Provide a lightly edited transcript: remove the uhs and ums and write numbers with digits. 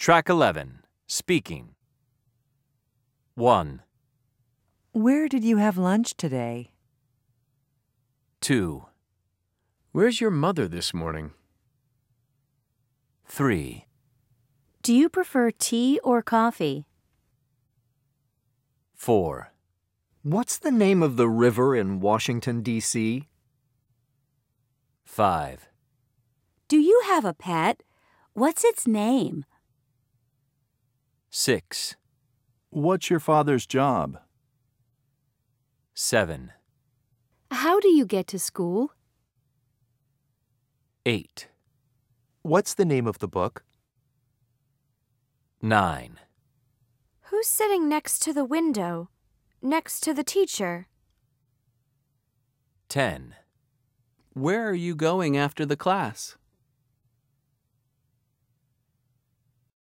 Track 11. Speaking. 1, Where did you have lunch today? 2, Where's your mother this morning? 3, Do you prefer tea or coffee? 4, What's the name of the river in Washington, D.C.? 5, Do you have a pet? What's its name? 6, What's your father's job? 7, How do you get to school? 8, What's the name of the book? 9, Who's sitting next to the window? Next to the teacher? 10. Where are you going after the class?